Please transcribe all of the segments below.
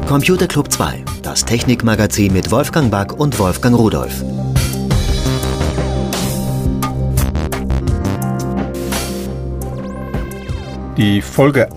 Computer Club 2, das Technikmagazin mit Wolfgang Back und Wolfgang Rudolph. Die Folge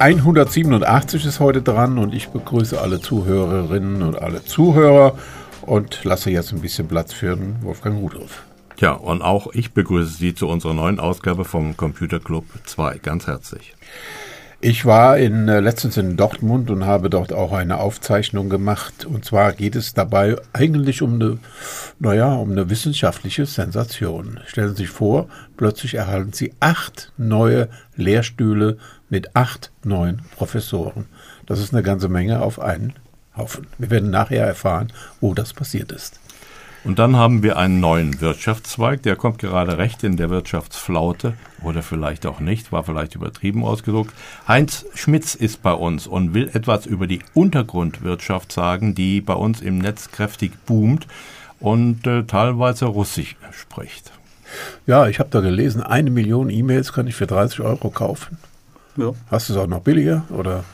187 ist heute dran und ich begrüße alle Zuhörerinnen und alle Zuhörer und lasse jetzt ein bisschen Platz für den Wolfgang Rudolph. Ja, und auch ich begrüße Sie zu unserer neuen Ausgabe vom Computer Club 2 ganz herzlich. Ich war letztens in Dortmund und habe dort auch eine Aufzeichnung gemacht. Und zwar geht es dabei eigentlich um eine wissenschaftliche Sensation. Stellen Sie sich vor, plötzlich erhalten Sie 8 neue Lehrstühle mit 8 neuen Professoren. Das ist eine ganze Menge auf einen Haufen. Wir werden nachher erfahren, wo das passiert ist. Und dann haben wir einen neuen Wirtschaftszweig, der kommt gerade recht in der Wirtschaftsflaute oder vielleicht auch nicht, war vielleicht übertrieben ausgedrückt. Heinz Schmitz ist bei uns und will etwas über die Untergrundwirtschaft sagen, die bei uns im Netz kräftig boomt und teilweise Russisch spricht. Ja, ich habe da gelesen, 1 Million E-Mails kann ich für 30 Euro kaufen. Ja. Hast du es auch noch billiger oder?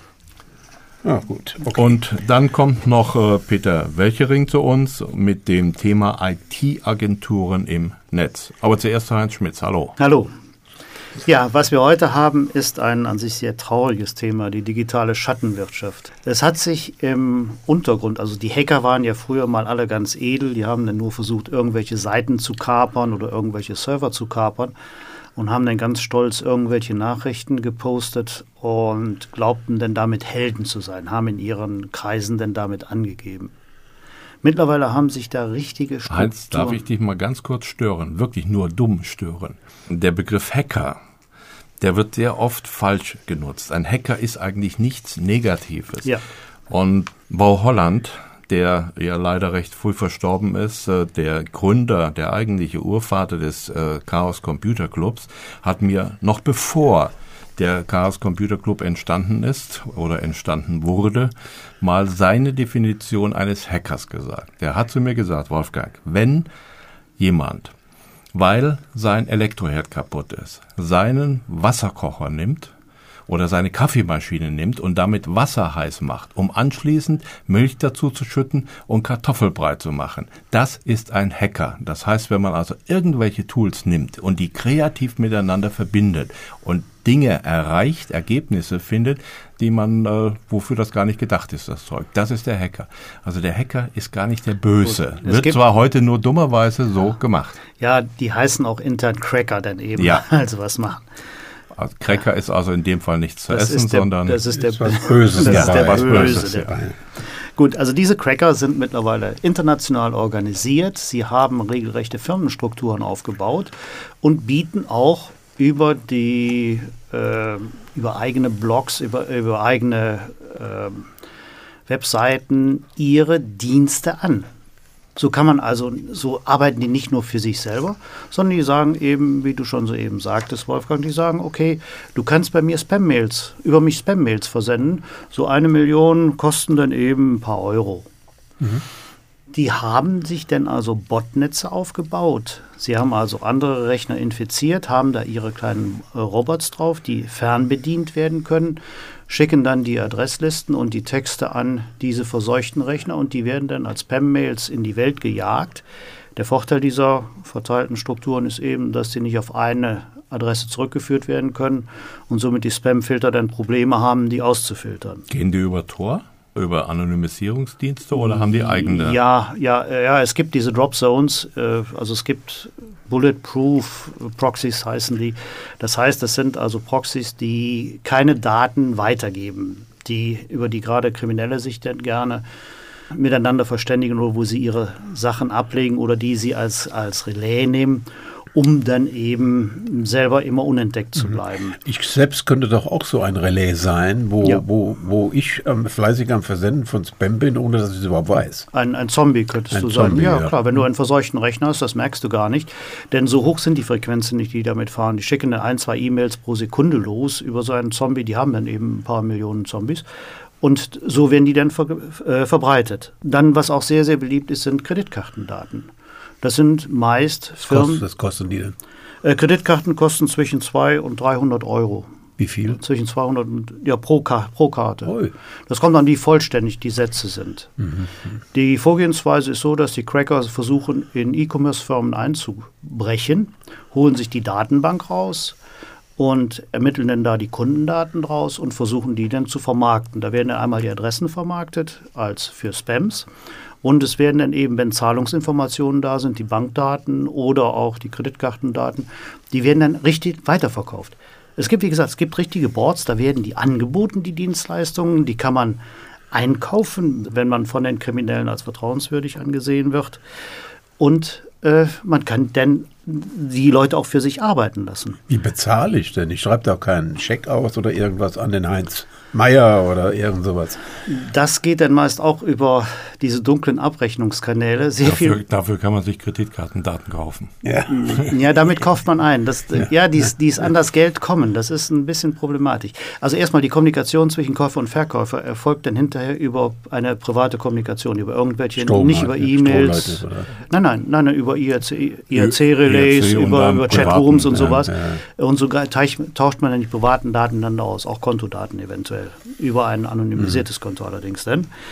Ja, gut. Okay. Und dann kommt noch Peter Welchering zu uns mit dem Thema IT-Agenturen im Netz. Aber zuerst Heinz Schmitz, hallo. Hallo. Ja, was wir heute haben, ist ein an sich sehr trauriges Thema, die digitale Schattenwirtschaft. Es hat sich im Untergrund, also die Hacker waren ja früher mal alle ganz edel, die haben dann nur versucht, irgendwelche Seiten zu kapern oder irgendwelche Server zu kapern. Und haben dann ganz stolz irgendwelche Nachrichten gepostet und glaubten dann damit Helden zu sein, haben in ihren Kreisen dann damit angegeben. Mittlerweile haben sich da richtige Strukturen... Heinz, darf ich dich mal ganz kurz stören, wirklich nur dumm stören. Der Begriff Hacker, der wird sehr oft falsch genutzt. Ein Hacker ist eigentlich nichts Negatives. Ja. Und Bau Holland, der ja leider recht früh verstorben ist, der Gründer, der eigentliche Urvater des Chaos Computer Clubs, hat mir noch bevor der Chaos Computer Club entstanden ist oder entstanden wurde, mal seine Definition eines Hackers gesagt. Der hat zu mir gesagt, Wolfgang, wenn jemand, weil sein Elektroherd kaputt ist, seinen Wasserkocher nimmt oder seine Kaffeemaschine nimmt und damit Wasser heiß macht, um anschließend Milch dazu zu schütten und Kartoffelbrei zu machen. Das ist ein Hacker. Das heißt, wenn man also irgendwelche Tools nimmt und die kreativ miteinander verbindet und Dinge erreicht, Ergebnisse findet, die man, wofür das gar nicht gedacht ist, das Zeug. Das ist der Hacker. Also der Hacker ist gar nicht der Böse. Wird zwar heute nur dummerweise so gemacht. Ja, die heißen auch intern Cracker dann eben, also was machen. Cracker ist also in dem Fall nichts zu essen, sondern das ist der was Böses. Das ist der was Böse. Gut, also diese Cracker sind mittlerweile international organisiert. Sie haben regelrechte Firmenstrukturen aufgebaut und bieten auch über eigene Blogs, über eigene Webseiten ihre Dienste an. So arbeiten die nicht nur für sich selber, sondern die sagen eben, wie du schon soeben sagtest, Wolfgang, die sagen, okay, du kannst bei mir über mich Spam-Mails versenden, so 1 Million kosten dann eben ein paar Euro. Mhm. Die haben sich dann also Botnetze aufgebaut. Sie haben also andere Rechner infiziert, haben da ihre kleinen Robots drauf, die fernbedient werden können, schicken dann die Adresslisten und die Texte an diese verseuchten Rechner und die werden dann als Spam-Mails in die Welt gejagt. Der Vorteil dieser verteilten Strukturen ist eben, dass sie nicht auf eine Adresse zurückgeführt werden können und somit die Spam-Filter dann Probleme haben, die auszufiltern. Gehen die über Tor? Über Anonymisierungsdienste oder haben die eigene? Ja, es gibt diese Drop Zones, also es gibt Bulletproof Proxys heißen die. Das heißt, das sind also Proxys, die keine Daten weitergeben, über die gerade Kriminelle sich dann gerne miteinander verständigen oder wo sie ihre Sachen ablegen oder die sie als Relais nehmen, um dann eben selber immer unentdeckt zu bleiben. Ich selbst könnte doch auch so ein Relais sein, wo ich fleißig am Versenden von Spam bin, ohne dass ich es überhaupt weiß. Ein Zombie könntest du sein. Ja, klar, wenn du einen verseuchten Rechner hast, das merkst du gar nicht. Denn so hoch sind die Frequenzen nicht, die damit fahren. Die schicken dann 1, 2 E-Mails pro Sekunde los über so einen Zombie. Die haben dann eben ein paar Millionen Zombies. Und so werden die dann verbreitet. Dann, was auch sehr, sehr beliebt ist, sind Kreditkartendaten. Das sind meist Firmen. Was kosten die denn? Kreditkarten kosten zwischen 200 und 300 Euro. Wie viel? Zwischen 200 und, ja, pro Karte. Ui. Das kommt an, wie vollständig die Sätze sind. Die Vorgehensweise ist so, dass die Cracker versuchen, in E-Commerce-Firmen einzubrechen, holen sich die Datenbank raus und ermitteln dann da die Kundendaten raus und versuchen, die dann zu vermarkten. Da werden dann einmal die Adressen vermarktet als für Spams. Und es werden dann eben, wenn Zahlungsinformationen da sind, die Bankdaten oder auch die Kreditkartendaten, die werden dann richtig weiterverkauft. Es gibt, wie gesagt, richtige Boards, da werden die angeboten, die Dienstleistungen, die kann man einkaufen, wenn man von den Kriminellen als vertrauenswürdig angesehen wird. Und man kann dann die Leute auch für sich arbeiten lassen. Wie bezahle ich denn? Ich schreibe da keinen Scheck aus oder irgendwas an den Heinz Meier oder irgend sowas. Das geht dann meist auch über diese dunklen Abrechnungskanäle. Dafür kann man sich Kreditkartendaten kaufen. Ja, damit kauft man ein. Die ist an das Geld kommen. Das ist ein bisschen problematisch. Also erstmal die Kommunikation zwischen Käufer und Verkäufer erfolgt dann hinterher über eine private Kommunikation, über irgendwelche, nicht über E-Mails. Nein, über IRC-Relays, über Chatrooms und sowas. Ja. Und sogar tauscht man dann die privaten Daten dann aus, auch Kontodaten eventuell. Über ein anonymisiertes Konto allerdings.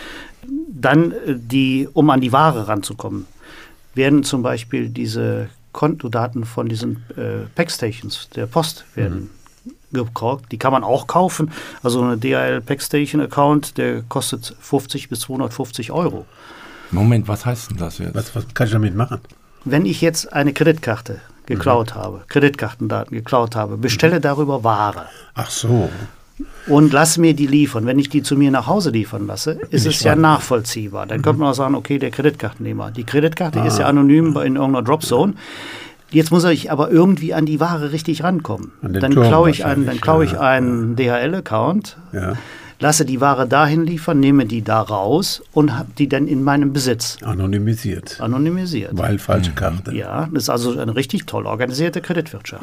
Dann, um an die Ware ranzukommen, werden zum Beispiel diese Kontodaten von diesen Packstations der Post werden gekauft. Die kann man auch kaufen. Also eine DHL Packstation-Account, der kostet 50 bis 250 Euro. Moment, was heißt denn das jetzt? Was kann ich damit machen? Wenn ich jetzt eine Kreditkarte geklaut habe, Kreditkartendaten geklaut habe, bestelle darüber Ware. Ach so. Und lasse mir die liefern. Wenn ich die zu mir nach Hause liefern lasse, ist es ja nachvollziehbar. Dann könnte man auch sagen, okay, der Kreditkartennehmer. Die Kreditkarte ist ja anonym in irgendeiner Dropzone. Jetzt muss ich aber irgendwie an die Ware richtig rankommen. Dann klaue ich einen DHL-Account, lasse die Ware dahin liefern, nehme die da raus und habe die dann in meinem Besitz. Anonymisiert. Weil falsche Karte. Ja, das ist also eine richtig toll organisierte Kreditwirtschaft.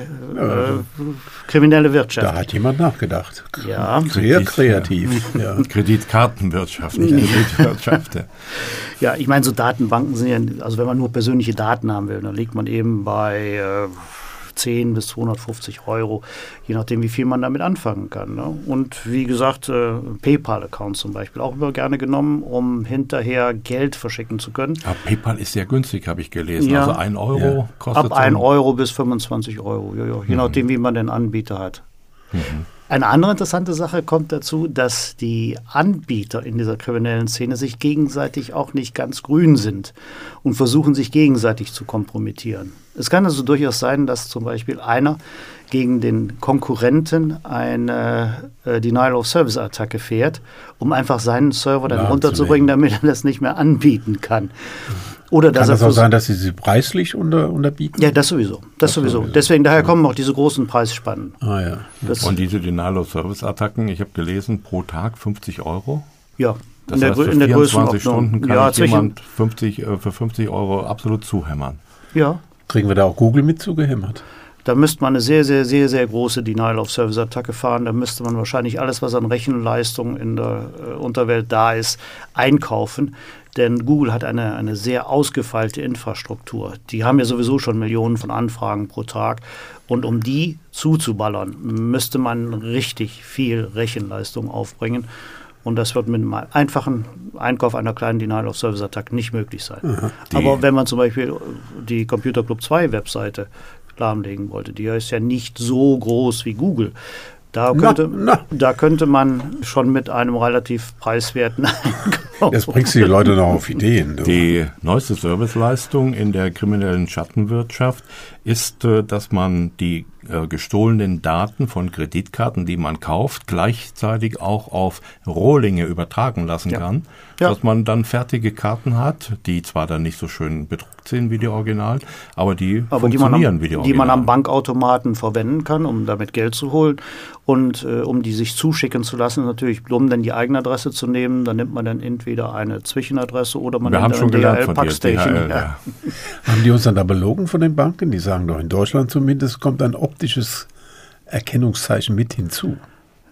Kriminelle Wirtschaft. Da hat jemand nachgedacht. Ja. Sehr kreativ. Ja. Kreditkartenwirtschaft, nicht Kreditwirtschaft. Ja, ich meine, so Datenbanken sind ja, also wenn man nur persönliche Daten haben will, dann liegt man eben bei 10 bis 250 Euro, je nachdem, wie viel man damit anfangen kann. Ne? Und wie gesagt, PayPal-Accounts zum Beispiel auch immer gerne genommen, um hinterher Geld verschicken zu können. Aber PayPal ist sehr günstig, habe ich gelesen. Ja. Also 1 Euro kostet ab 1 Euro bis 25 Euro, je nachdem, wie man den Anbieter hat. Eine andere interessante Sache kommt dazu, dass die Anbieter in dieser kriminellen Szene sich gegenseitig auch nicht ganz grün sind und versuchen, sich gegenseitig zu kompromittieren. Es kann also durchaus sein, dass zum Beispiel einer gegen den Konkurrenten eine Denial-of-Service-Attacke fährt, um einfach seinen Server dann runterzubringen, damit er das nicht mehr anbieten kann. Oder kann das auch sein, dass sie preislich unterbieten? Ja, das sowieso. Deswegen, daher kommen auch diese großen Preisspannen. Ja. Und diese Denial-of-Service-Attacken, ich habe gelesen, pro Tag 50 Euro? Ja. Das heißt, für 24 Stunden kann jemand für 50 Euro absolut zuhämmern. Ja. Kriegen wir da auch Google mit zugehämmert? Da müsste man eine sehr, sehr, sehr, sehr große Denial-of-Service-Attacke fahren. Da müsste man wahrscheinlich alles, was an Rechenleistung in der Unterwelt da ist, einkaufen. Denn Google hat eine sehr ausgefeilte Infrastruktur. Die haben ja sowieso schon Millionen von Anfragen pro Tag. Und um die zuzuballern, müsste man richtig viel Rechenleistung aufbringen. Und das wird mit einem einfachen Einkauf einer kleinen Denial-of-Service-Attacke nicht möglich sein. Aber wenn man zum Beispiel die Computer Club 2 Webseite lahmlegen wollte, die ist ja nicht so groß wie Google. Da könnte man schon mit einem relativ preiswerten Einkauf. Jetzt bringst du die Leute noch auf Ideen. Du. Die neueste Serviceleistung in der kriminellen Schattenwirtschaft ist, dass man die gestohlenen Daten von Kreditkarten, die man kauft, gleichzeitig auch auf Rohlinge übertragen lassen kann. Ja. Dass man dann fertige Karten hat, die zwar dann nicht so schön bedruckt sind wie die Original, aber die funktionieren wie die Original. Die man am Bankautomaten verwenden kann, um damit Geld zu holen und um die sich zuschicken zu lassen, natürlich, um dann die eigene Adresse zu nehmen, dann nimmt man dann entweder eine Zwischenadresse oder man nimmt eine DHL-Packstation. Ja. Haben die uns dann da belogen von den Banken? Die sagen doch, in Deutschland zumindest kommt ein optisches Erkennungszeichen mit hinzu.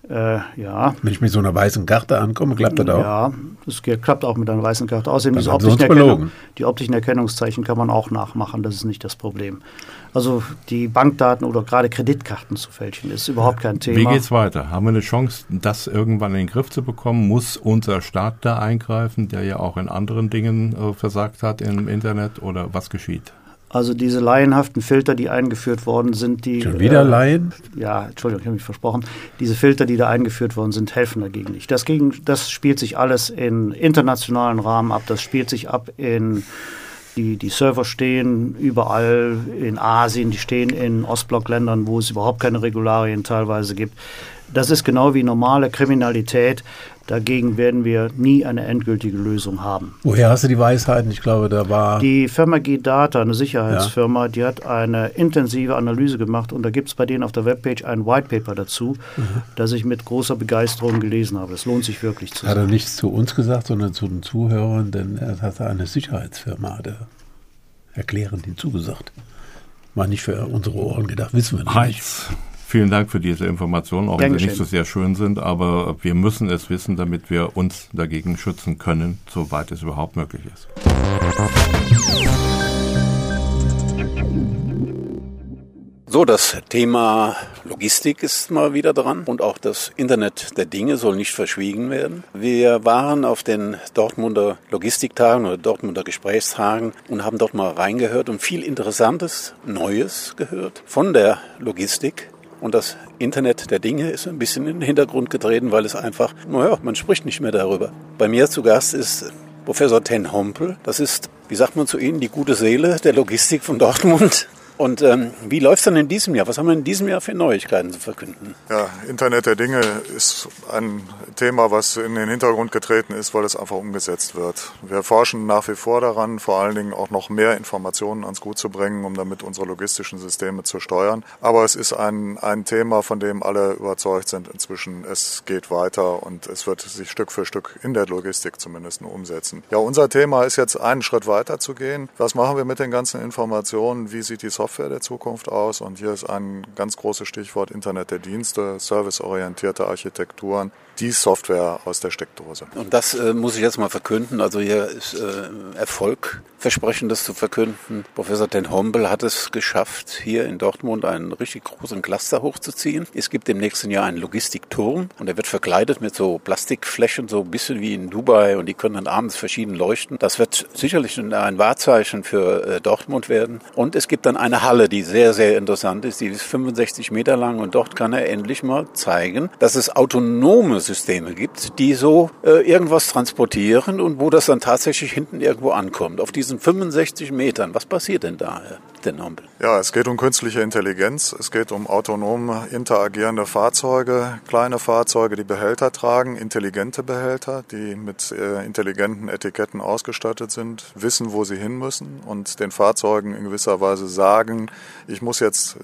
Ja. Wenn ich mit so einer weißen Karte ankomme, klappt das auch? Ja, das klappt auch mit einer weißen Karte. Außerdem Das diese haben sie uns die optischen Erkennungszeichen kann man auch nachmachen, das ist nicht das Problem. Also die Bankdaten oder gerade Kreditkarten zu fälschen, ist überhaupt kein Thema. Wie geht's weiter? Haben wir eine Chance, das irgendwann in den Griff zu bekommen? Muss unser Staat da eingreifen, der ja auch in anderen Dingen versagt hat im Internet, oder was geschieht? Also diese laienhaften Filter, die eingeführt worden sind, die... Schon wieder Laien? Ja, Entschuldigung, ich habe mich versprochen. Diese Filter, die da eingeführt worden sind, helfen dagegen nicht. Das spielt sich alles in internationalen Rahmen ab. Das spielt sich ab in... Die Server stehen überall in Asien, die stehen in Ostblockländern, wo es überhaupt keine Regularien teilweise gibt. Das ist genau wie normale Kriminalität. Dagegen werden wir nie eine endgültige Lösung haben. Woher hast du die Weisheiten? Ich glaube, da war... Die Firma G-Data, eine Sicherheitsfirma, die hat eine intensive Analyse gemacht und da gibt es bei denen auf der Webpage ein White Paper dazu, das ich mit großer Begeisterung gelesen habe. Das lohnt sich wirklich zu sehen. Hat er nichts zu uns gesagt, sondern zu den Zuhörern, denn er hat eine Sicherheitsfirma, hat er erklärend hinzugesagt. War nicht für unsere Ohren gedacht, wissen wir noch nicht. Vielen Dank für diese Informationen, auch wenn sie Dankeschön. nicht so sehr schön sind, aber wir müssen es wissen, damit wir uns dagegen schützen können, soweit es überhaupt möglich ist. So, das Thema Logistik ist mal wieder dran und auch das Internet der Dinge soll nicht verschwiegen werden. Wir waren auf den Dortmunder Logistiktagen oder Dortmunder Gesprächstagen und haben dort mal reingehört und viel Interessantes, Neues gehört von der Logistik. Und das Internet der Dinge ist ein bisschen in den Hintergrund getreten, weil es einfach, man spricht nicht mehr darüber. Bei mir zu Gast ist Professor Ten Hompel. Das ist, wie sagt man zu Ihnen, die gute Seele der Logistik von Dortmund. Und wie läuft es dann in diesem Jahr? Was haben wir in diesem Jahr für Neuigkeiten zu verkünden? Ja, Internet der Dinge ist ein Thema, was in den Hintergrund getreten ist, weil es einfach umgesetzt wird. Wir forschen nach wie vor daran, vor allen Dingen auch noch mehr Informationen ans Gut zu bringen, um damit unsere logistischen Systeme zu steuern. Aber es ist ein Thema, von dem alle überzeugt sind inzwischen. Es geht weiter und es wird sich Stück für Stück in der Logistik zumindest nur umsetzen. Ja, unser Thema ist jetzt einen Schritt weiter zu gehen. Was machen wir mit den ganzen Informationen? Wie sieht die Software der Zukunft aus? Und hier ist ein ganz großes Stichwort Internet der Dienste, serviceorientierte Architekturen, die Software aus der Steckdose. Und das muss ich jetzt mal verkünden. Also hier ist Erfolgversprechendes zu verkünden. Professor Ten Hompel hat es geschafft, hier in Dortmund einen richtig großen Cluster hochzuziehen. Es gibt im nächsten Jahr einen Logistikturm und der wird verkleidet mit so Plastikflächen, so ein bisschen wie in Dubai, und die können dann abends verschieden leuchten. Das wird sicherlich ein Wahrzeichen für Dortmund werden. Und es gibt dann eine Halle, die sehr, sehr interessant ist. Die ist 65 Meter lang und dort kann er endlich mal zeigen, dass es autonome Systeme gibt, die so irgendwas transportieren und wo das dann tatsächlich hinten irgendwo ankommt. Auf diesen 65 Metern, was passiert denn da, Herr Ten Hompel? Ja, es geht um künstliche Intelligenz, es geht um autonom interagierende Fahrzeuge, kleine Fahrzeuge, die Behälter tragen, intelligente Behälter, die mit intelligenten Etiketten ausgestattet sind, wissen, wo sie hin müssen und den Fahrzeugen in gewisser Weise sagen, ich muss jetzt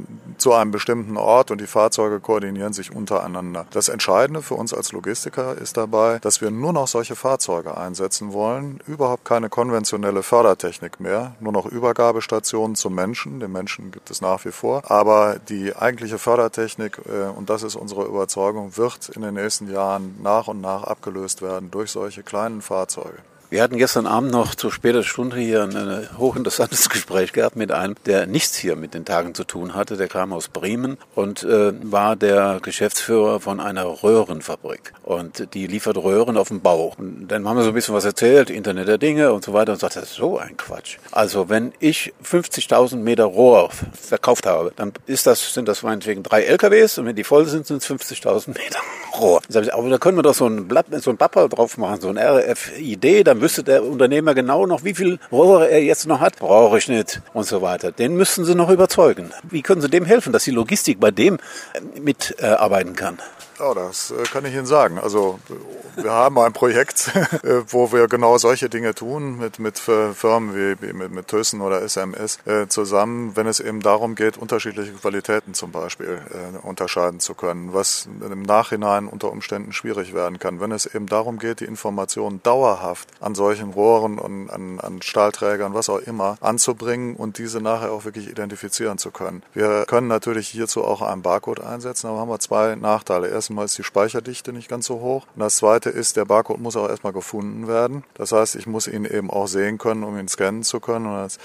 zu einem bestimmten Ort, und die Fahrzeuge koordinieren sich untereinander. Das Entscheidende für uns als Logistiker ist dabei, dass wir nur noch solche Fahrzeuge einsetzen wollen, überhaupt keine konventionelle Fördertechnik mehr, nur noch Übergabestationen zum Menschen. Den Menschen gibt es nach wie vor, aber die eigentliche Fördertechnik, und das ist unsere Überzeugung, wird in den nächsten Jahren nach und nach abgelöst werden durch solche kleinen Fahrzeuge. Wir hatten gestern Abend noch zu später Stunde hier ein hochinteressantes Gespräch gehabt mit einem, der nichts hier mit den Tagen zu tun hatte. Der kam aus Bremen und war der Geschäftsführer von einer Röhrenfabrik. Und die liefert Röhren auf dem Bau. Und dann haben wir so ein bisschen was erzählt, Internet der Dinge und so weiter. Und sagte, das ist so ein Quatsch. Also wenn ich 50.000 Meter Rohr verkauft habe, dann sind das meinetwegen 3 LKWs. Und wenn die voll sind, sind es 50.000 Meter Rohr. Dann sag ich, aber da können wir doch so ein Pappel drauf machen, so ein RFID, dann wüsste der Unternehmer genau noch, wie viel Rohre er jetzt noch hat. Brauche ich nicht und so weiter. Den müssten Sie noch überzeugen. Wie können Sie dem helfen, dass die Logistik bei dem mitarbeiten kann? Ja, das kann ich Ihnen sagen. Also wir haben ein Projekt, wo wir genau solche Dinge tun mit Firmen wie mit Thyssen oder SMS zusammen, wenn es eben darum geht, unterschiedliche Qualitäten zum Beispiel unterscheiden zu können, was im Nachhinein unter Umständen schwierig werden kann. Wenn es eben darum geht, die Informationen dauerhaft an solchen Rohren und an Stahlträgern, was auch immer, anzubringen und diese nachher auch wirklich identifizieren zu können. Wir können natürlich hierzu auch einen Barcode einsetzen, aber haben wir 2 Nachteile. Erstens Erstens mal ist die Speicherdichte nicht ganz so hoch. Und das Zweite ist, der Barcode muss auch erstmal gefunden werden. Das heißt, ich muss ihn eben auch sehen können, um ihn scannen zu können. Und als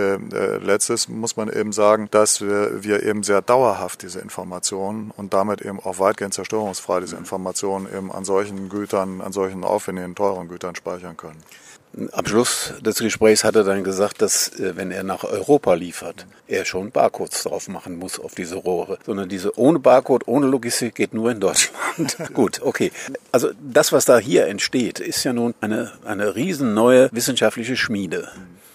Letztes muss man eben sagen, dass wir eben sehr dauerhaft diese Informationen und damit eben auch weitgehend zerstörungsfrei diese Informationen eben an solchen Gütern, an solchen aufwendigen, teuren Gütern speichern können. Am Schluss des Gesprächs hat er dann gesagt, dass wenn er nach Europa liefert, er schon Barcodes drauf machen muss auf diese Rohre. Sondern diese ohne Barcode, ohne Logistik geht nur in Deutschland. Gut, okay. Also das, was da hier entsteht, ist ja nun eine riesen neue wissenschaftliche Schmiede.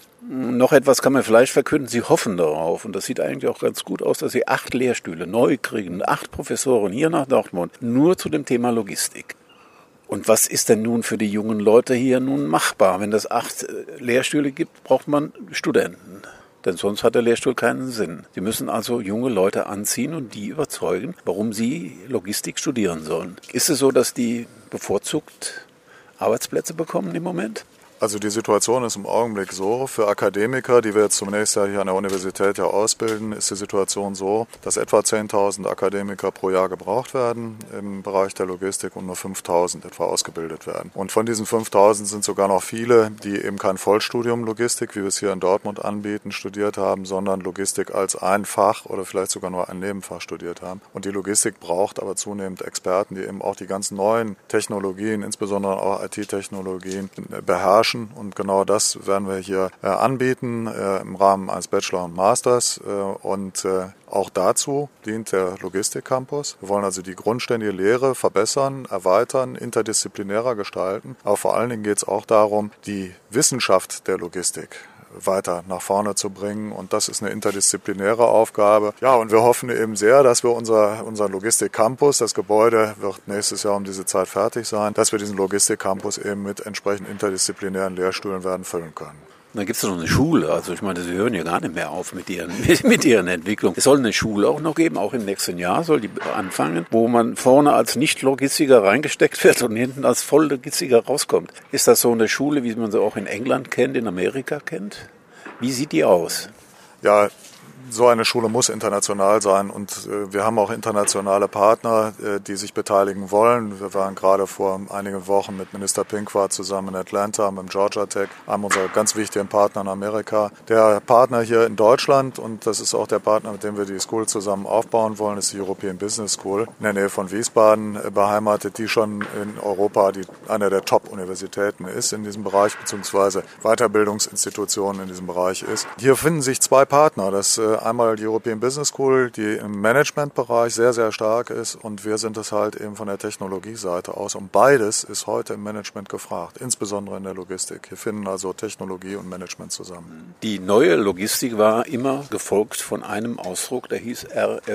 Noch etwas kann man vielleicht verkünden. Sie hoffen darauf, und das sieht eigentlich auch ganz gut aus, dass Sie 8 Lehrstühle neu kriegen, 8 Professoren hier nach Dortmund, nur zu dem Thema Logistik. Und was ist denn nun für die jungen Leute hier nun machbar? Wenn es 8 Lehrstühle gibt, braucht man Studenten. Denn sonst hat der Lehrstuhl keinen Sinn. Sie müssen also junge Leute anziehen und die überzeugen, warum sie Logistik studieren sollen. Ist es so, dass die bevorzugt Arbeitsplätze bekommen im Moment? Also die Situation ist im Augenblick so, für Akademiker, die wir jetzt zunächst ja hier an der Universität ja ausbilden, ist die Situation so, dass etwa 10.000 Akademiker pro Jahr gebraucht werden im Bereich der Logistik und nur 5.000 etwa ausgebildet werden. Und von diesen 5.000 sind sogar noch viele, die eben kein Vollstudium Logistik, wie wir es hier in Dortmund anbieten, studiert haben, sondern Logistik als ein Fach oder vielleicht sogar nur ein Nebenfach studiert haben. Und die Logistik braucht aber zunehmend Experten, die eben auch die ganz neuen Technologien, insbesondere auch IT-Technologien, beherrschen. Und genau das werden wir hier anbieten im Rahmen eines Bachelor und Masters. Und auch dazu dient der Logistik-Campus. Wir wollen also die grundständige Lehre verbessern, erweitern, interdisziplinärer gestalten. Aber vor allen Dingen geht es auch darum, die Wissenschaft der Logistik weiter nach vorne zu bringen. Und das ist eine interdisziplinäre Aufgabe. Ja, und wir hoffen eben sehr, dass wir unseren Logistik-Campus, das Gebäude wird nächstes Jahr um diese Zeit fertig sein, dass wir diesen Logistik-Campus eben mit entsprechend interdisziplinären Lehrstühlen werden füllen können. Dann gibt es noch eine Schule. Also ich meine, Sie hören ja gar nicht mehr auf mit ihren Entwicklungen. Es soll eine Schule auch noch geben, auch im nächsten Jahr soll die anfangen, wo man vorne als Nicht-Logistiker reingesteckt wird und hinten als Voll-Logistiker rauskommt. Ist das so eine Schule, wie man sie auch in England kennt, in Amerika kennt? Wie sieht die aus? Ja, so eine Schule muss international sein und wir haben auch internationale Partner, die sich beteiligen wollen. Wir waren gerade vor einigen Wochen mit Minister Pinkwart zusammen in Atlanta mit dem Georgia Tech, einem unserer ganz wichtigen Partner in Amerika. Der Partner hier in Deutschland, und das ist auch der Partner, mit dem wir die School zusammen aufbauen wollen, ist die European Business School in der Nähe von Wiesbaden beheimatet, die schon in Europa eine der Top-Universitäten ist in diesem Bereich, beziehungsweise Weiterbildungsinstitutionen in diesem Bereich ist. Hier finden sich 2 Partner, das einmal die European Business School, die im Managementbereich sehr, sehr stark ist, und wir sind es halt eben von der Technologieseite aus. Und beides ist heute im Management gefragt, insbesondere in der Logistik. Hier finden also Technologie und Management zusammen. Die neue Logistik war immer gefolgt von einem Ausdruck, der hieß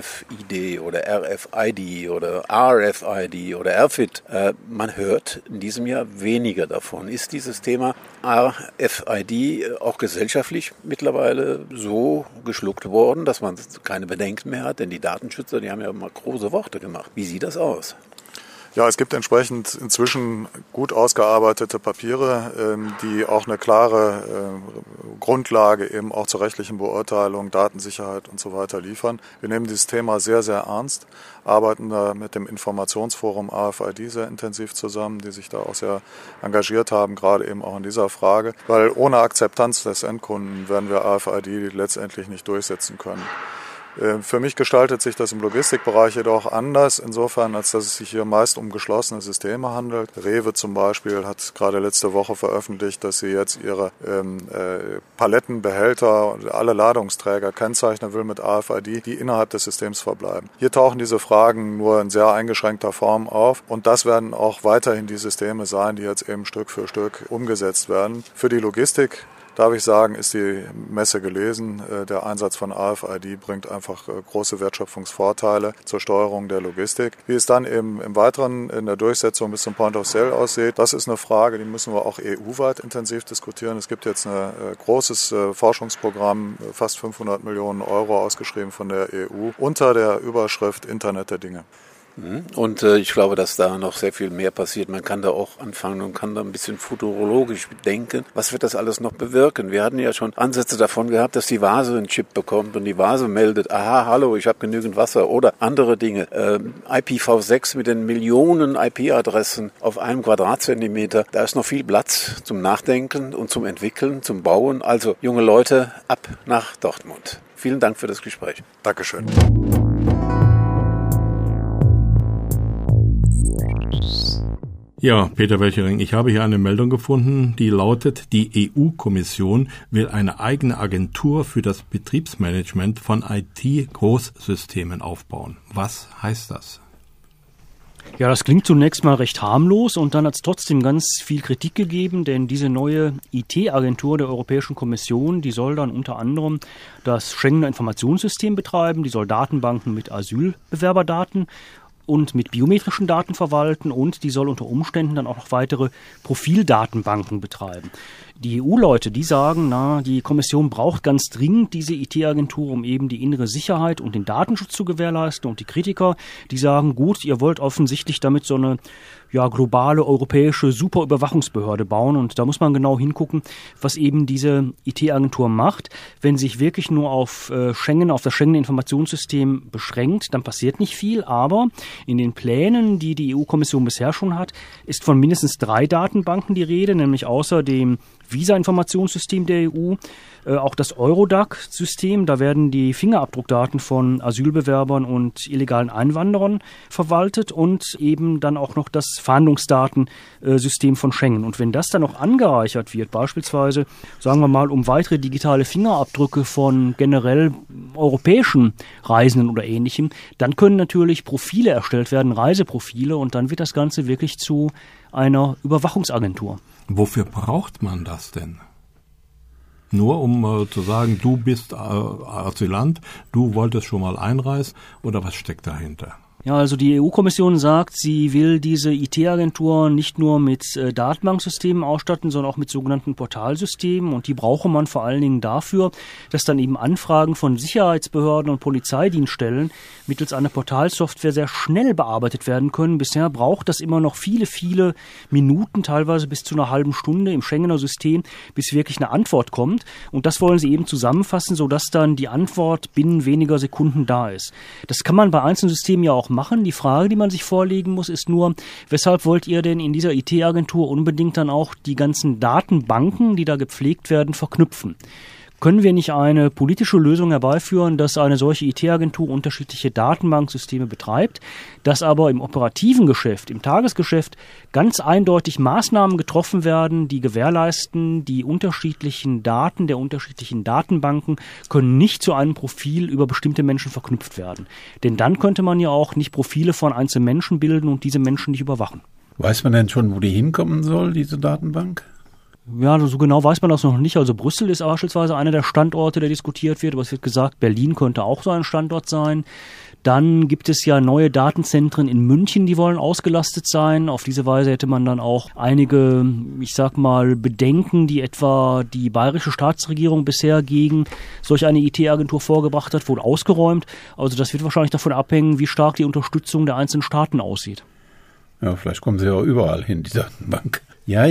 RFID oder RFID oder RFID oder RFID. Man hört in diesem Jahr weniger davon. Ist dieses Thema RFID auch gesellschaftlich mittlerweile so geschluckt worden, dass man keine Bedenken mehr hat? Denn die Datenschützer, die haben ja mal große Worte gemacht. Wie sieht das aus? Ja, es gibt entsprechend inzwischen gut ausgearbeitete Papiere, die auch eine klare Grundlage eben auch zur rechtlichen Beurteilung, Datensicherheit und so weiter liefern. Wir nehmen dieses Thema sehr, sehr ernst, arbeiten da mit dem Informationsforum AFID sehr intensiv zusammen, die sich da auch sehr engagiert haben, gerade eben auch in dieser Frage, weil ohne Akzeptanz des Endkunden werden wir AFID letztendlich nicht durchsetzen können. Für mich gestaltet sich das im Logistikbereich jedoch anders, insofern, als dass es sich hier meist um geschlossene Systeme handelt. Rewe zum Beispiel hat gerade letzte Woche veröffentlicht, dass sie jetzt ihre Paletten, Behälter und alle Ladungsträger kennzeichnen will mit AFID, die innerhalb des Systems verbleiben. Hier tauchen diese Fragen nur in sehr eingeschränkter Form auf, und das werden auch weiterhin die Systeme sein, die jetzt eben Stück für Stück umgesetzt werden. Für die Logistik, darf ich sagen, ist die Messe gelesen. Der Einsatz von AFID bringt einfach große Wertschöpfungsvorteile zur Steuerung der Logistik. Wie es dann eben im Weiteren in der Durchsetzung bis zum Point of Sale aussieht, das ist eine Frage, die müssen wir auch EU-weit intensiv diskutieren. Es gibt jetzt ein großes Forschungsprogramm, fast 500 Millionen Euro ausgeschrieben von der EU, unter der Überschrift Internet der Dinge. Und ich glaube, dass da noch sehr viel mehr passiert. Man kann da auch anfangen und kann da ein bisschen futurologisch denken. Was wird das alles noch bewirken? Wir hatten ja schon Ansätze davon gehabt, dass die Vase einen Chip bekommt und die Vase meldet, aha, hallo, ich habe genügend Wasser oder andere Dinge. IPv6 mit den Millionen IP-Adressen auf einem Quadratzentimeter, da ist noch viel Platz zum Nachdenken und zum Entwickeln, zum Bauen. Also junge Leute, ab nach Dortmund. Vielen Dank für das Gespräch. Dankeschön. Ja, Peter Welchering, ich habe hier eine Meldung gefunden, die lautet, die EU-Kommission will eine eigene Agentur für das Betriebsmanagement von IT-Großsystemen aufbauen. Was heißt das? Ja, das klingt zunächst mal recht harmlos und dann hat es trotzdem ganz viel Kritik gegeben, denn diese neue IT-Agentur der Europäischen Kommission, die soll dann unter anderem das Schengener Informationssystem betreiben, die soll Datenbanken mit Asylbewerberdaten und mit biometrischen Daten verwalten und die soll unter Umständen dann auch noch weitere Profildatenbanken betreiben. Die EU-Leute, die sagen, die Kommission braucht ganz dringend diese IT-Agentur, um eben die innere Sicherheit und den Datenschutz zu gewährleisten. Und die Kritiker, die sagen, gut, ihr wollt offensichtlich damit so eine globale europäische Superüberwachungsbehörde bauen. Und da muss man genau hingucken, was eben diese IT-Agentur macht. Wenn sich wirklich nur auf Schengen, auf das Schengen-Informationssystem beschränkt, dann passiert nicht viel. Aber in den Plänen, die die EU-Kommission bisher schon hat, ist von mindestens 3 Datenbanken die Rede, nämlich außer dem Visa-Informationssystem der EU, auch das Eurodac-System. Da werden die Fingerabdruckdaten von Asylbewerbern und illegalen Einwanderern verwaltet und eben dann auch noch das Fahndungsdatensystem von Schengen. Und wenn das dann noch angereichert wird, beispielsweise, sagen wir mal, um weitere digitale Fingerabdrücke von generell europäischen Reisenden oder Ähnlichem, dann können natürlich Profile erstellt werden, Reiseprofile, und dann wird das Ganze wirklich zu einer Überwachungsagentur. Wofür braucht man das denn? Nur um zu sagen, du bist Asylant, du wolltest schon mal einreisen, oder was steckt dahinter? Ja, also die EU-Kommission sagt, sie will diese IT-Agentur nicht nur mit Datenbanksystemen ausstatten, sondern auch mit sogenannten Portalsystemen. Und die brauche man vor allen Dingen dafür, dass dann eben Anfragen von Sicherheitsbehörden und Polizeidienststellen mittels einer Portalsoftware sehr schnell bearbeitet werden können. Bisher braucht das immer noch viele, viele Minuten, teilweise bis zu einer halben Stunde im Schengener System, bis wirklich eine Antwort kommt. Und das wollen sie eben zusammenfassen, sodass dann die Antwort binnen weniger Sekunden da ist. Das kann man bei einzelnen Systemen ja auch machen. Die Frage, die man sich vorlegen muss, ist nur, weshalb wollt ihr denn in dieser IT-Agentur unbedingt dann auch die ganzen Datenbanken, die da gepflegt werden, verknüpfen? Können wir nicht eine politische Lösung herbeiführen, dass eine solche IT-Agentur unterschiedliche Datenbanksysteme betreibt, dass aber im operativen Geschäft, im Tagesgeschäft ganz eindeutig Maßnahmen getroffen werden, die gewährleisten, die unterschiedlichen Daten der unterschiedlichen Datenbanken können nicht zu einem Profil über bestimmte Menschen verknüpft werden. Denn dann könnte man ja auch nicht Profile von einzelnen Menschen bilden und diese Menschen nicht überwachen. Weiß man denn schon, wo die hinkommen soll, diese Datenbank? Ja, so genau weiß man das noch nicht. Also Brüssel ist beispielsweise einer der Standorte, der diskutiert wird. Aber es wird gesagt, Berlin könnte auch so ein Standort sein. Dann gibt es ja neue Datenzentren in München, die wollen ausgelastet sein. Auf diese Weise hätte man dann auch einige, ich sag mal, Bedenken, die etwa die bayerische Staatsregierung bisher gegen solch eine IT-Agentur vorgebracht hat, wohl ausgeräumt. Also das wird wahrscheinlich davon abhängen, wie stark die Unterstützung der einzelnen Staaten aussieht. Ja, vielleicht kommen sie ja überall hin, die Datenbank. Ja.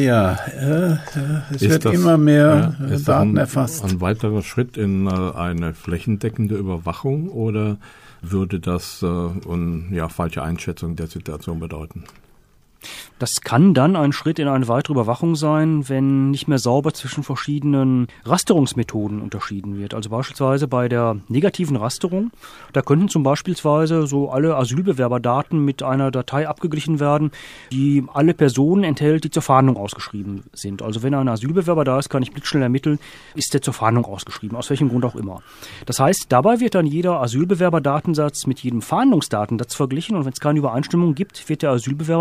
Es wird immer mehr Daten erfasst. Ein weiterer Schritt in eine flächendeckende Überwachung, oder würde das falsche Einschätzung der Situation bedeuten? Das kann dann ein Schritt in eine weitere Überwachung sein, wenn nicht mehr sauber zwischen verschiedenen Rasterungsmethoden unterschieden wird. Also beispielsweise bei der negativen Rasterung, da könnten zum Beispiel so alle Asylbewerberdaten mit einer Datei abgeglichen werden, die alle Personen enthält, die zur Fahndung ausgeschrieben sind. Also wenn ein Asylbewerber da ist, kann ich blitzschnell ermitteln, ist der zur Fahndung ausgeschrieben, aus welchem Grund auch immer. Das heißt, dabei wird dann jeder Asylbewerberdatensatz mit jedem Fahndungsdatensatz verglichen und wenn es keine Übereinstimmung gibt, wird der Asylbewerberdatensatz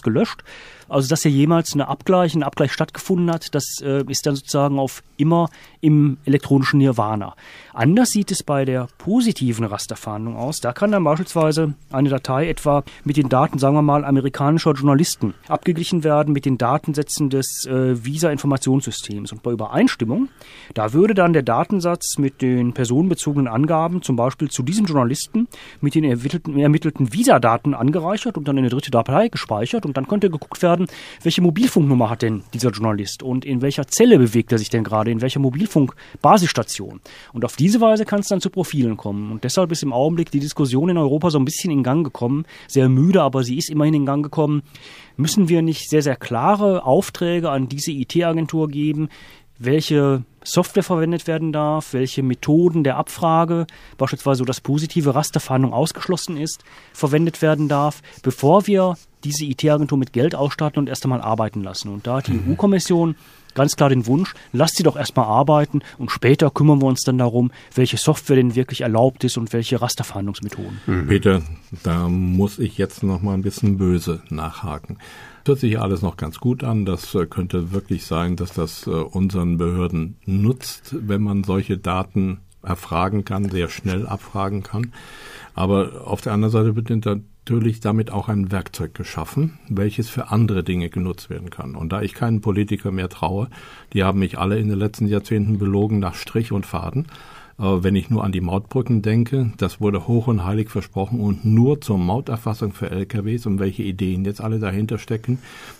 kurz gelöscht. Also dass hier jemals ein Abgleich stattgefunden hat, das ist dann sozusagen auf immer im elektronischen Nirvana. Anders sieht es bei der positiven Rasterfahndung aus. Da kann dann beispielsweise eine Datei etwa mit den Daten, sagen wir mal, amerikanischer Journalisten abgeglichen werden mit den Datensätzen des Visa-Informationssystems. Und bei Übereinstimmung, da würde dann der Datensatz mit den personenbezogenen Angaben, zum Beispiel zu diesem Journalisten, mit den ermittelten Visa-Daten angereichert und dann in eine dritte Datei gespeichert. Und dann könnte geguckt werden, welche Mobilfunknummer hat denn dieser Journalist und in welcher Zelle bewegt er sich denn gerade, in welcher Mobilfunkbasisstation. Und auf diese Weise kann es dann zu Profilen kommen. Und deshalb ist im Augenblick die Diskussion in Europa so ein bisschen in Gang gekommen, sehr müde, aber sie ist immerhin in Gang gekommen. Müssen wir nicht sehr, sehr klare Aufträge an diese IT-Agentur geben, welche Software verwendet werden darf, welche Methoden der Abfrage, beispielsweise so, dass positive Rasterfahndung ausgeschlossen ist, verwendet werden darf, bevor wir diese IT-Agentur mit Geld ausstatten und erst einmal arbeiten lassen. Und da hat die EU-Kommission ganz klar den Wunsch, lasst sie doch erstmal arbeiten und später kümmern wir uns dann darum, welche Software denn wirklich erlaubt ist und welche Rasterfahndungsmethoden. Peter, da muss ich jetzt noch mal ein bisschen böse nachhaken. Hört sich alles noch ganz gut an. Das könnte wirklich sein, dass das unseren Behörden nutzt, wenn man solche Daten erfragen kann, sehr schnell abfragen kann. Aber auf der anderen Seite wird natürlich damit auch ein Werkzeug geschaffen, welches für andere Dinge genutzt werden kann. Und da ich keinen Politiker mehr traue, die haben mich alle in den letzten Jahrzehnten belogen nach Strich und Faden. Wenn ich nur an die Mautbrücken denke, das wurde hoch und heilig versprochen und nur zur Mauterfassung für LKWs und welche Ideen jetzt alle dahinter stecken.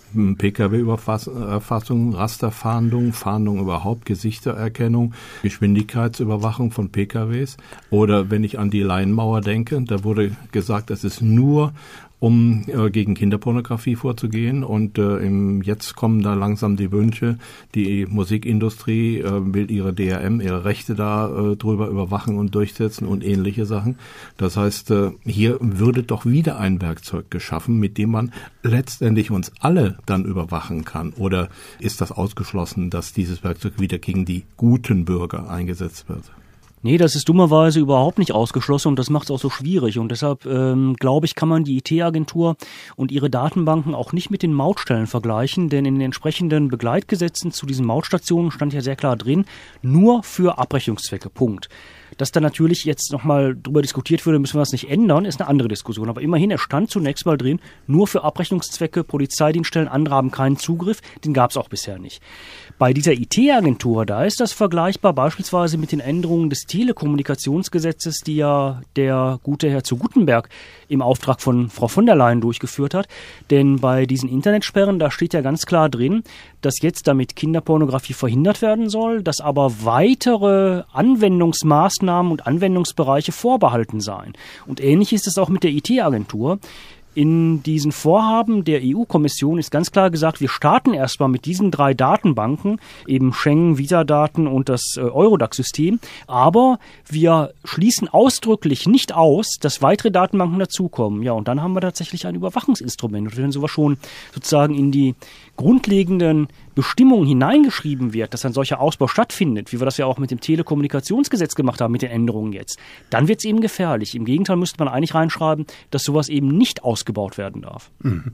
Pkw-Erfassung, Rasterfahndung, Fahndung überhaupt, Gesichtererkennung, Geschwindigkeitsüberwachung von Pkws. Oder wenn ich an die Leinmauer denke, da wurde gesagt, es ist nur um gegen Kinderpornografie vorzugehen. Und jetzt kommen da langsam die Wünsche, die Musikindustrie will ihre DRM, ihre Rechte da drüber überwachen und durchsetzen und ähnliche Sachen. Das heißt, hier würde doch wieder ein Werkzeug geschaffen, mit dem man letztendlich uns alle dann überwachen kann. Oder ist das ausgeschlossen, dass dieses Werkzeug wieder gegen die guten Bürger eingesetzt wird? Nee, das ist dummerweise überhaupt nicht ausgeschlossen und das macht es auch so schwierig. Und deshalb, glaube ich, kann man die IT-Agentur und ihre Datenbanken auch nicht mit den Mautstellen vergleichen, denn in den entsprechenden Begleitgesetzen zu diesen Mautstationen stand ja sehr klar drin, nur für Abrechnungszwecke, Punkt. Dass da natürlich jetzt nochmal drüber diskutiert würde, müssen wir das nicht ändern, ist eine andere Diskussion. Aber immerhin, es stand zunächst mal drin, nur für Abrechnungszwecke, Polizeidienststellen, andere haben keinen Zugriff, den gab es auch bisher nicht. Bei dieser IT-Agentur, da ist das vergleichbar beispielsweise mit den Änderungen des Telekommunikationsgesetzes, die ja der gute Herr zu Guttenberg im Auftrag von Frau von der Leyen durchgeführt hat. Denn bei diesen Internetsperren, da steht ja ganz klar drin, dass jetzt damit Kinderpornografie verhindert werden soll, dass aber weitere Anwendungsmaßnahmen und Anwendungsbereiche vorbehalten seien. Und ähnlich ist es auch mit der IT-Agentur. In diesen Vorhaben der EU-Kommission ist ganz klar gesagt, wir starten erstmal mit diesen 3 Datenbanken, eben Schengen, Visadaten und das Eurodac-System, aber wir schließen ausdrücklich nicht aus, dass weitere Datenbanken dazukommen. Ja, und dann haben wir tatsächlich ein Überwachungsinstrument. Und wenn sowas schon sozusagen in die grundlegenden Bestimmungen hineingeschrieben wird, dass ein solcher Ausbau stattfindet, wie wir das ja auch mit dem Telekommunikationsgesetz gemacht haben, mit den Änderungen jetzt, dann wird es eben gefährlich. Im Gegenteil müsste man eigentlich reinschreiben, dass sowas eben nicht ausgebaut werden darf. Mhm.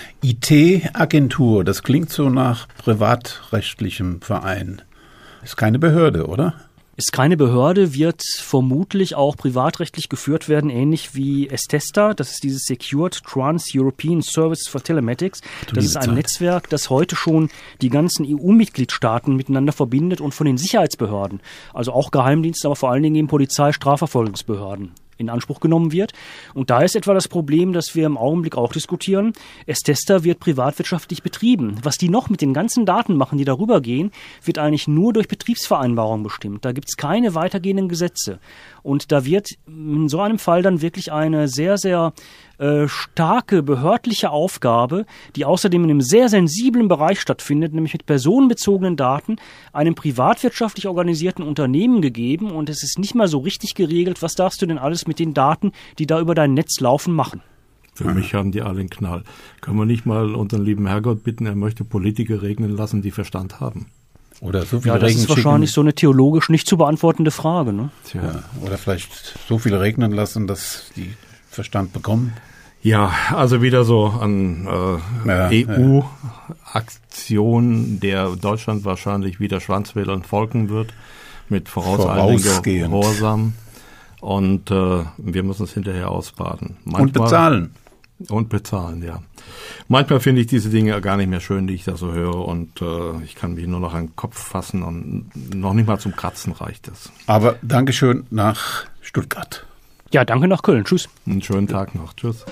IT-Agentur, das klingt so nach privatrechtlichem Verein. Ist keine Behörde, oder? Ist keine Behörde, wird vermutlich auch privatrechtlich geführt werden, ähnlich wie STESTA. Das ist dieses Secured Trans-European Service for Telematics. Das ist ein Netzwerk, das heute schon die ganzen EU-Mitgliedstaaten miteinander verbindet und von den Sicherheitsbehörden, also auch Geheimdienste, aber vor allen Dingen eben Polizei, Strafverfolgungsbehörden in Anspruch genommen wird. Und da ist etwa das Problem, das wir im Augenblick auch diskutieren. STESTA wird privatwirtschaftlich betrieben. Was die noch mit den ganzen Daten machen, die darüber gehen, wird eigentlich nur durch Betriebsvereinbarungen bestimmt. Da gibt es keine weitergehenden Gesetze. Und da wird in so einem Fall dann wirklich eine sehr, sehr starke behördliche Aufgabe, die außerdem in einem sehr sensiblen Bereich stattfindet, nämlich mit personenbezogenen Daten, einem privatwirtschaftlich organisierten Unternehmen gegeben. Und es ist nicht mal so richtig geregelt, was darfst du denn alles mit den Daten, die da über dein Netz laufen, machen. Für mich haben die alle einen Knall. Können wir nicht mal unseren lieben Herrgott bitten, er möchte Politiker regnen lassen, die Verstand haben? Oder so viel ja, das Regen ist wahrscheinlich so eine theologisch nicht zu beantwortende Frage. Ne? Ja, oder vielleicht so viel regnen lassen, dass die Verstand bekommen. Ja, also wieder so an EU-Aktion, der Deutschland wahrscheinlich wieder schwanzwedelnd folgen wird, mit vorauseilendem Gehorsam. Und wir müssen es hinterher ausbaden. Und bezahlen, ja. Manchmal finde ich diese Dinge gar nicht mehr schön, die ich da so höre. Und ich kann mich nur noch an den Kopf fassen und noch nicht mal zum Kratzen reicht es. Aber Dankeschön nach Stuttgart. Ja, danke nach Köln. Tschüss. Einen schönen Tag noch. Tschüss.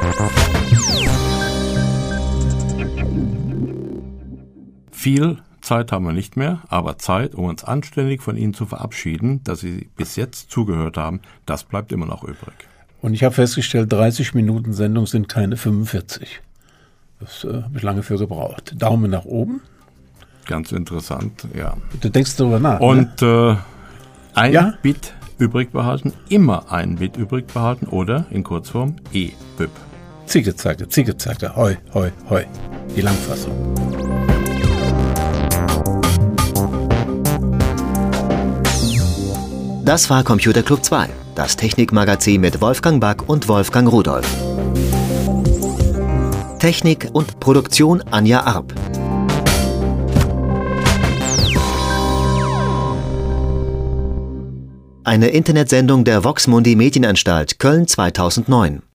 Viel Zeit haben wir nicht mehr, aber Zeit, um uns anständig von Ihnen zu verabschieden, dass Sie bis jetzt zugehört haben, das bleibt immer noch übrig. Und ich habe festgestellt, 30 Minuten Sendung sind keine 45. Das habe ich lange für gebraucht. Daumen nach oben. Ganz interessant, ja. Du denkst darüber nach. Und ein Bit übrig behalten, immer ein Bit übrig behalten oder in Kurzform EBIP. Ziegezacke, hoi, hoi, hoi. Die Langfassung. Das war Computer Club 2, das Technikmagazin mit Wolfgang Back und Wolfgang Rudolph. Technik und Produktion Anja Arp. Eine Internetsendung der Vox Mundi Medienanstalt Köln 2009.